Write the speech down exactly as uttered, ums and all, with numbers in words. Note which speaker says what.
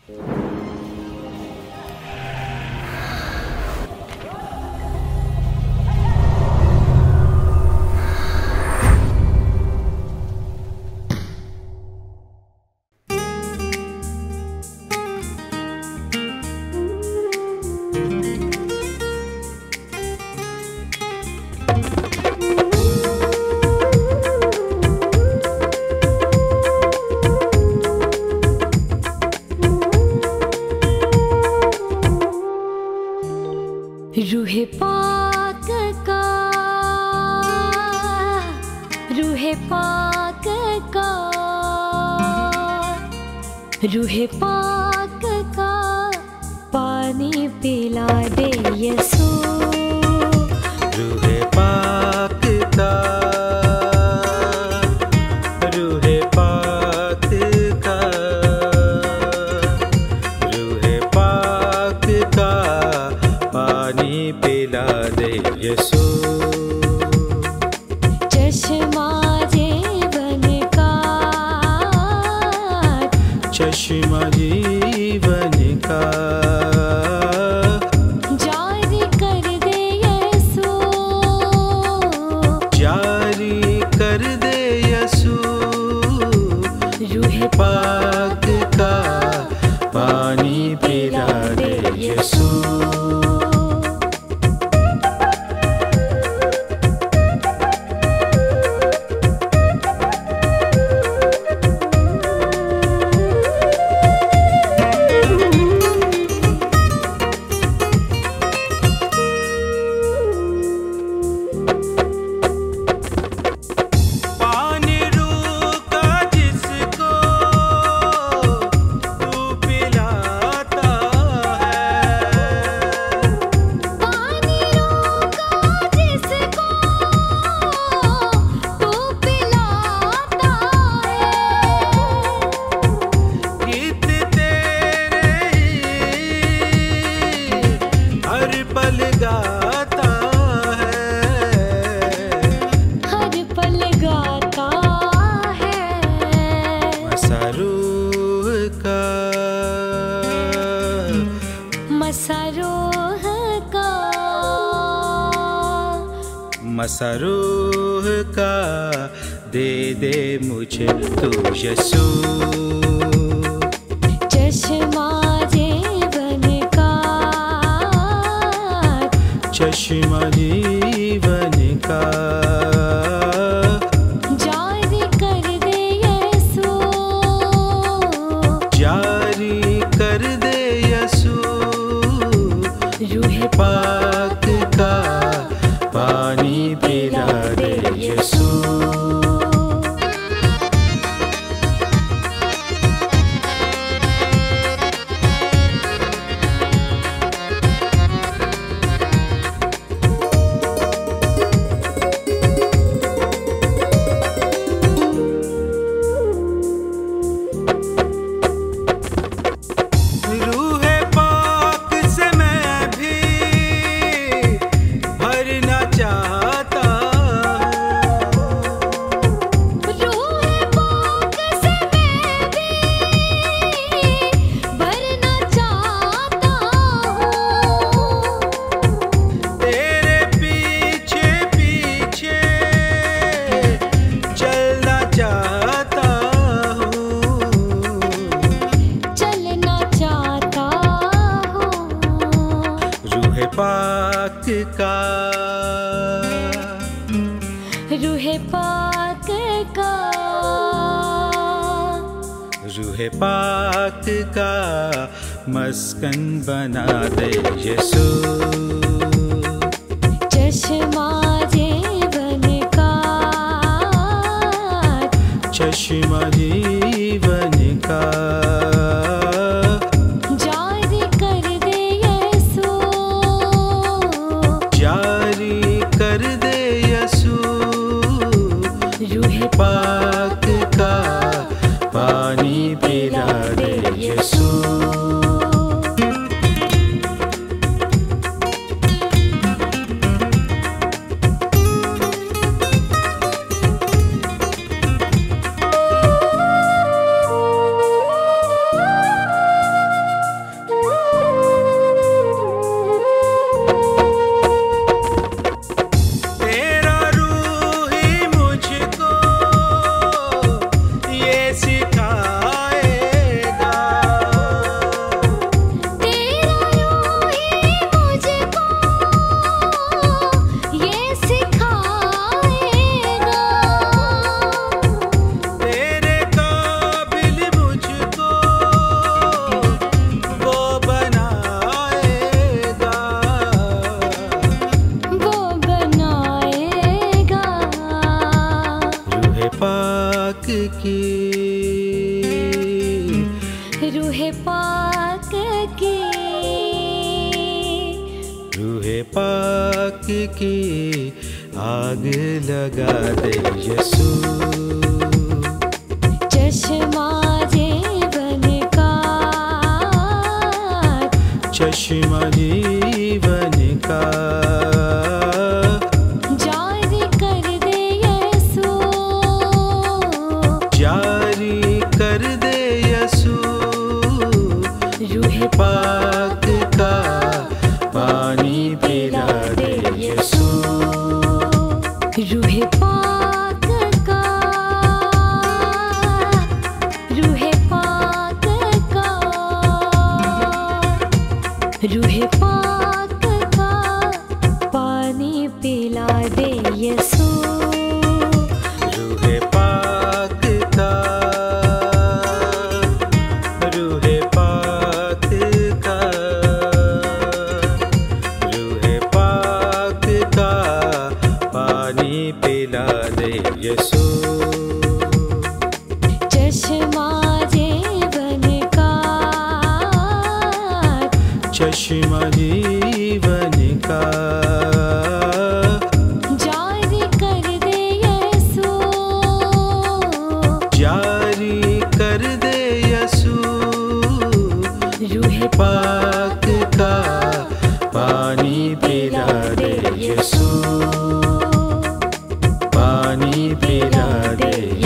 Speaker 1: रूहे पाक का, रूहे पाक का, रूहे पाक का पानी पिला दे यसू।
Speaker 2: रूहे पाक का, रूहे पाक का, रूहे पाक का पानी पिला दे यसू।
Speaker 1: चश्मा जीवन का,
Speaker 2: चश्मा जीवन का
Speaker 1: जारी कर दे यसू,
Speaker 2: जारी कर दे यसू।
Speaker 1: रूहे
Speaker 2: पाक का पानी पिला दे यसू।
Speaker 1: मसरूह का,
Speaker 2: मसरूह का दे दे मुझे तू यसू।
Speaker 1: चश्मा जीवन का,
Speaker 2: चश्मा जीवन का
Speaker 1: जारी कर दे यसू,
Speaker 2: जारी कर दे यसू।
Speaker 1: रूहे
Speaker 2: पाक का पानी पिला दे यसू। पाक का,
Speaker 1: रूहे पाक का,
Speaker 2: रूहे पाक का मस्कन बना दे यसू।
Speaker 1: चश्मा जीवन का,
Speaker 2: चश्मा जीवन का
Speaker 1: जारी कर दे यसू,
Speaker 2: जारी कर दे यसू।
Speaker 1: रूहे
Speaker 2: पाक का पानी पिला दे यसू।
Speaker 1: पाक की,
Speaker 2: रूहे पाक की आग लगा दे यसू।
Speaker 1: चश्मा जीवन का,
Speaker 2: चश्मा जीवन का
Speaker 1: जारी कर दे यसू,
Speaker 2: जारी कर दे यसू।
Speaker 1: रूहे
Speaker 2: पाक का पानी पिला दे यसू।
Speaker 1: रूहे पाक का, रूहे पाक का, रूहे पाक का पानी पिला दे यसू।
Speaker 2: रूहे पाक का, रूहे पाक का, रूहे पाक का पानी पिला दे यसू।
Speaker 1: चश्मा जीवन का,
Speaker 2: चश्मा जीवन का
Speaker 1: जारी कर दे यसू,
Speaker 2: जारी कर दे यसू।
Speaker 1: रूहे
Speaker 2: पाक का पानी पिला दे यसू। पानी पिला दे